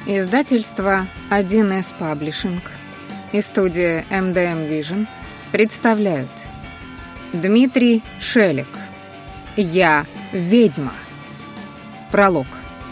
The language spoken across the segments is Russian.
Издательство 1С Паблишинг и студия MDM Vision представляют Дмитрий Шелег. Я ведьма. Пролог.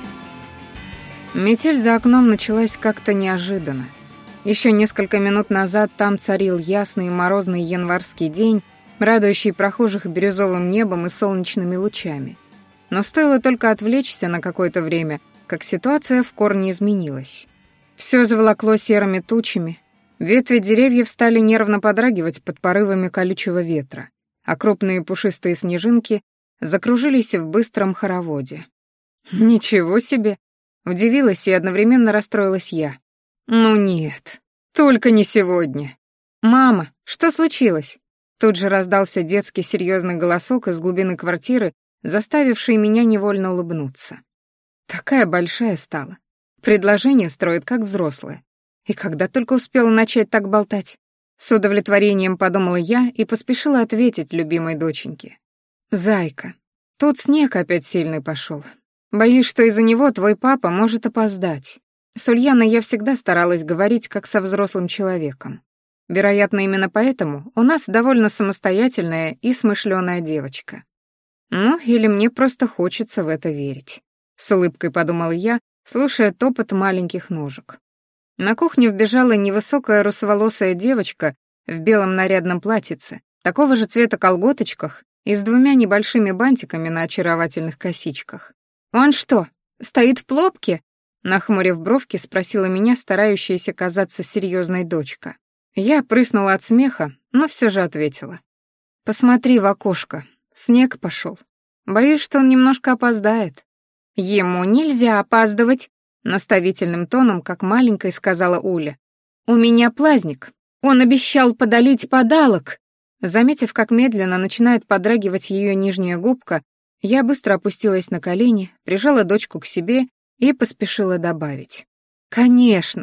Метель за окном началась как-то неожиданно. Еще несколько минут назад там царил ясный и морозный январский день, радующий прохожих бирюзовым небом и солнечными лучами. Но стоило только отвлечься на какое-то время, как ситуация в корне изменилась. Все заволокло серыми тучами, ветви деревьев стали нервно подрагивать под порывами колючего ветра, а крупные пушистые снежинки закружились в быстром хороводе. «Ничего себе!» — удивилась и одновременно расстроилась я. «Ну нет, только не сегодня!» «Мама, что случилось?» Тут же раздался детский серьезный голосок из глубины квартиры, заставивший меня невольно улыбнуться. Такая большая стала. Предложение строит как взрослая. И когда только успела начать так болтать. С удовлетворением подумала я и поспешила ответить любимой доченьке. «Зайка, тут снег опять сильный пошел. Боюсь, что из-за него твой папа может опоздать. С Ульяной я всегда старалась говорить как со взрослым человеком. Вероятно, именно поэтому у нас довольно самостоятельная и смышлёная девочка. Ну, или мне просто хочется в это верить». С улыбкой подумала я, слушая топот маленьких ножек. На кухню вбежала невысокая русоволосая девочка в белом нарядном платьице, такого же цвета колготочках и с двумя небольшими бантиками на очаровательных косичках. «Он что, стоит в плобке?» Нахмурив бровки, спросила меня старающаяся казаться серьезной дочка. Я прыснула от смеха, но все же ответила. «Посмотри в окошко, снег пошел. Боюсь, что он немножко опоздает». «Ему нельзя опаздывать», — наставительным тоном, как маленькой, сказала Уля. «У меня праздник. Он обещал подалить подалок». Заметив, как медленно начинает подрагивать ее нижняя губка, я быстро опустилась на колени, прижала дочку к себе и поспешила добавить. «Конечно,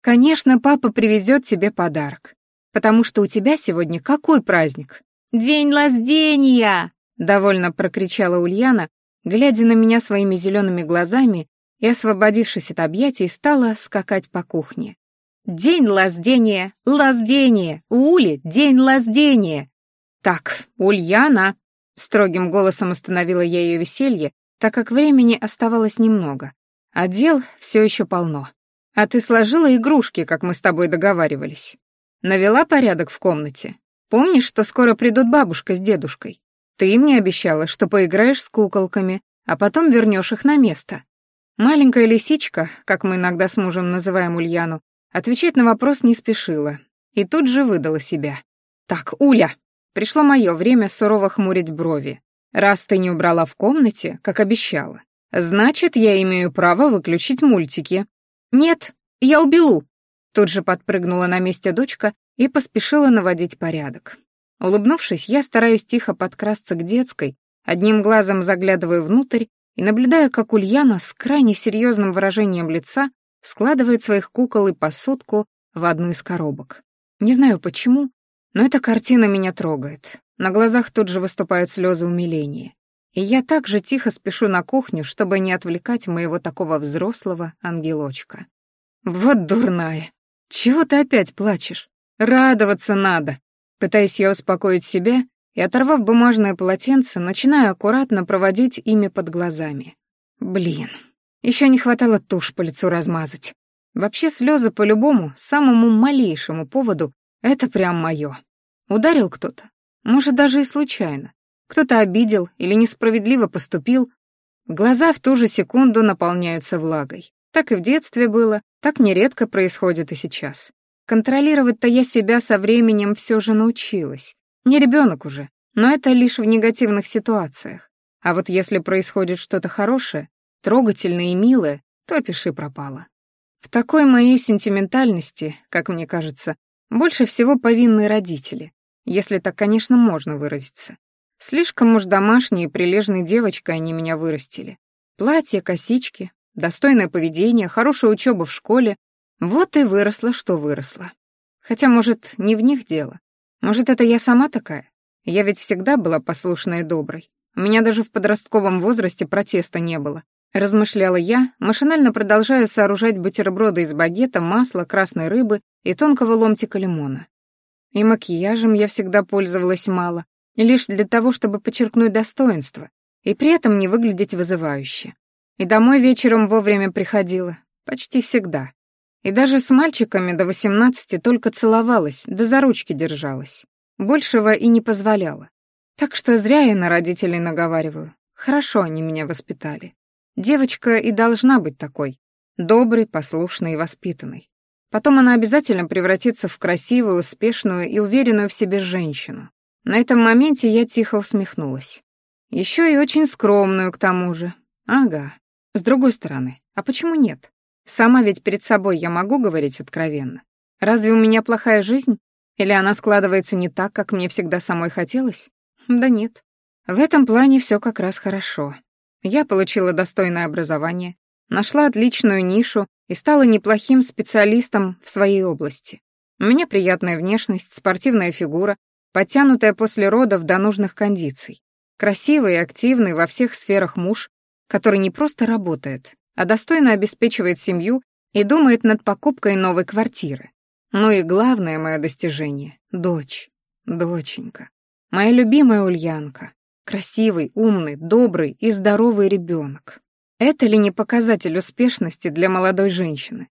папа привезет тебе подарок. Потому что у тебя сегодня какой праздник?» «День рождения!» — довольно прокричала Ульяна, глядя на меня своими зелеными глазами и, освободившись от объятий, стала скакать по кухне. «День рождения! Рождение! У Ули день рождения!» «Так, Ульяна!» — строгим голосом остановила я ее веселье, так как времени оставалось немного, а дел все еще полно. «А ты сложила игрушки, как мы с тобой договаривались? Навела порядок в комнате? Помнишь, что скоро придут бабушка с дедушкой? Ты мне обещала, что поиграешь с куколками, а потом вернешь их на место». Маленькая лисичка, как мы иногда с мужем называем Ульяну, отвечать на вопрос не спешила и тут же выдала себя. «Так, Уля, пришло мое время сурово хмурить брови. Раз ты не убрала в комнате, как обещала, значит, я имею право выключить мультики». «Нет, я убелу», — тут же подпрыгнула на месте дочка и поспешила наводить порядок. Улыбнувшись, я стараюсь тихо подкрасться к детской, одним глазом заглядывая внутрь и наблюдая, как Ульяна с крайне серьезным выражением лица складывает своих кукол и посудку в одну из коробок. Не знаю почему, но эта картина меня трогает. На глазах тут же выступают слезы умиления. И я также тихо спешу на кухню, чтобы не отвлекать моего такого взрослого ангелочка. «Вот дурная! Чего ты опять плачешь? Радоваться надо!» Пытаюсь я успокоить себя и, оторвав бумажное полотенце, начинаю аккуратно проводить ими под глазами. Блин, еще не хватало тушь по лицу размазать. Вообще слезы по любому, самому малейшему поводу — это прям мое. Ударил кто-то? Может, даже и случайно. Кто-то обидел или несправедливо поступил. Глаза в ту же секунду наполняются влагой. Так и в детстве было, так нередко происходит и сейчас. Контролировать-то я себя со временем все же научилась. Не ребенок уже, но это лишь в негативных ситуациях. А вот если происходит что-то хорошее, трогательное и милое, то пиши пропало. В такой моей сентиментальности, как мне кажется, больше всего повинны родители, если так, конечно, можно выразиться. Слишком уж домашней и прилежной девочкой они меня вырастили. Платье, косички, достойное поведение, хорошая учеба в школе. Вот и выросла, что выросла. Хотя, может, не в них дело. Может, это я сама такая? Я ведь всегда была послушной и доброй. У меня даже в подростковом возрасте протеста не было. размышляла я, машинально продолжая сооружать бутерброды из багета, масла, красной рыбы и тонкого ломтика лимона. И макияжем я всегда пользовалась мало, лишь для того, чтобы подчеркнуть достоинство, и при этом не выглядеть вызывающе. И домой вечером вовремя приходила, почти всегда. И даже с мальчиками до 18 только целовалась, да за ручки держалась. Большего и не позволяла. Так что зря я на родителей наговариваю. Хорошо они меня воспитали. Девочка и должна быть такой. Доброй, послушной и воспитанной. Потом она обязательно превратится в красивую, успешную и уверенную в себе женщину. На этом моменте я тихо усмехнулась. Еще и очень скромную к тому же. Ага. С другой стороны, а почему нет? Сама ведь перед собой я могу говорить откровенно. Разве у меня плохая жизнь? Или она складывается не так, как мне всегда самой хотелось? Да нет. В этом плане все как раз хорошо. Я получила достойное образование, нашла отличную нишу и стала неплохим специалистом в своей области. У меня приятная внешность, спортивная фигура, подтянутая после родов до нужных кондиций. Красивый и активный во всех сферах муж, который не просто работает, а достойно обеспечивает семью и думает над покупкой новой квартиры. Ну и главное мое достижение — дочь, доченька, моя любимая Ульянка, красивый, умный, добрый и здоровый ребенок. Это ли не показатель успешности для молодой женщины?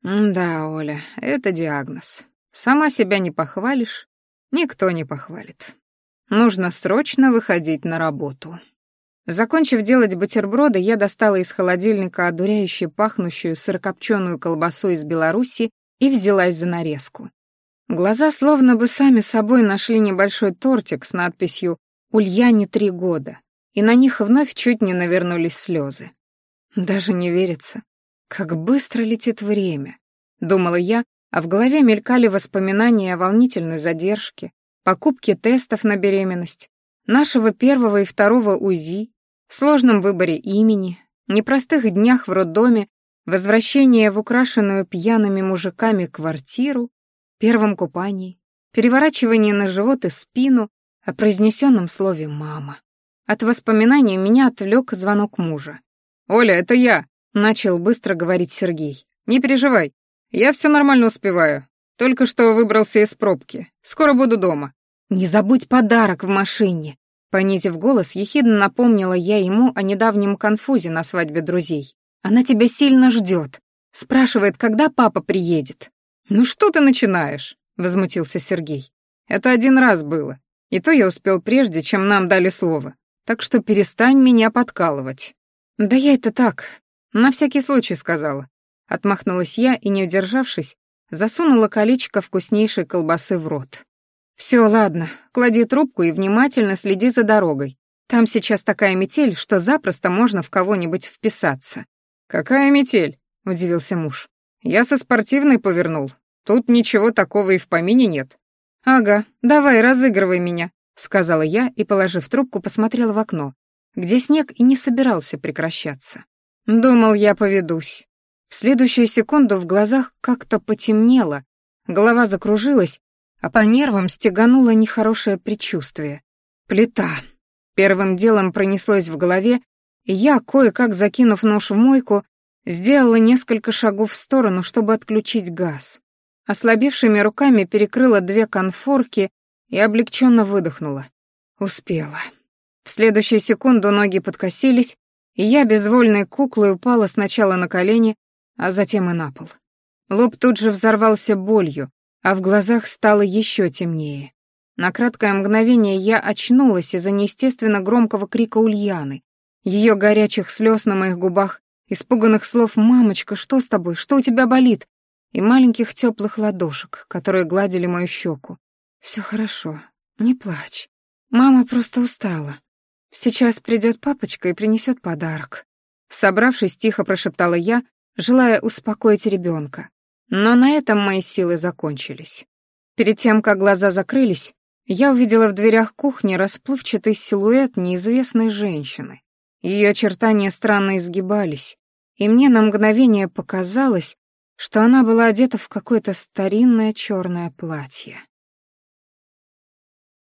Да, Оля, это диагноз. Сама себя не похвалишь, никто не похвалит. Нужно срочно выходить на работу. Закончив делать бутерброды, я достала из холодильника одуряюще пахнущую сырокопченую колбасу из Беларуси и взялась за нарезку. Глаза словно бы сами собой нашли небольшой тортик с надписью «Ульяне 3 года», и на них вновь чуть не навернулись слезы. Даже не верится, как быстро летит время, думала я, а в голове мелькали воспоминания о волнительной задержке, покупке тестов на беременность, нашего первого и второго УЗИ, сложном выборе имени, непростых днях в роддоме, возвращение в украшенную пьяными мужиками квартиру, первом купании, переворачивании на живот и спину, о произнесенном слове «мама». От воспоминаний меня отвлек звонок мужа. «Оля, это я», — начал быстро говорить Сергей. «Не переживай, я все нормально успеваю. Только что выбрался из пробки. Скоро буду дома». «Не забудь подарок в машине», — понизив голос, ехидно напомнила я ему о недавнем конфузе на свадьбе друзей. «Она тебя сильно ждет. Спрашивает, когда папа приедет». «Ну что ты начинаешь?» — возмутился Сергей. «Это один раз было. И то я успел прежде, чем нам дали слово. Так что перестань меня подкалывать». «Да я это так, на всякий случай сказала». Отмахнулась я и, не удержавшись, засунула колечко вкуснейшей колбасы в рот. «Всё, ладно, клади трубку и внимательно следи за дорогой. Там сейчас такая метель, что запросто можно в кого-нибудь вписаться». «Какая метель?» — удивился муж. «Я со спортивной повернул. Тут ничего такого и в помине нет». «Ага, давай, разыгрывай меня», — сказала я и, положив трубку, посмотрела в окно, где снег и не собирался прекращаться. Думал, я поведусь. В следующую секунду в глазах как-то потемнело, голова закружилась, а по нервам стегануло нехорошее предчувствие. Плита. Первым делом пронеслось в голове, и я, кое-как закинув нож в мойку, сделала несколько шагов в сторону, чтобы отключить газ. Ослабевшими руками перекрыла 2 конфорки и облегченно выдохнула. Успела. В следующую секунду ноги подкосились, и я безвольной куклой упала сначала на колени, а затем и на пол. Лоб тут же взорвался болью, а в глазах стало еще темнее. На краткое мгновение я очнулась из-за неестественно громкого крика Ульяны, ее горячих слез на моих губах, испуганных слов «Мамочка, что с тобой? Что у тебя болит?» и маленьких теплых ладошек, которые гладили мою щеку. «Все хорошо, не плачь. Мама просто устала. Сейчас придет папочка и принесет подарок». Собравшись, тихо прошептала я, желая успокоить ребенка. Но на этом мои силы закончились. Перед тем, как глаза закрылись, я увидела в дверях кухни расплывчатый силуэт неизвестной женщины. Ее очертания странно изгибались, и мне на мгновение показалось, что она была одета в какое-то старинное черное платье.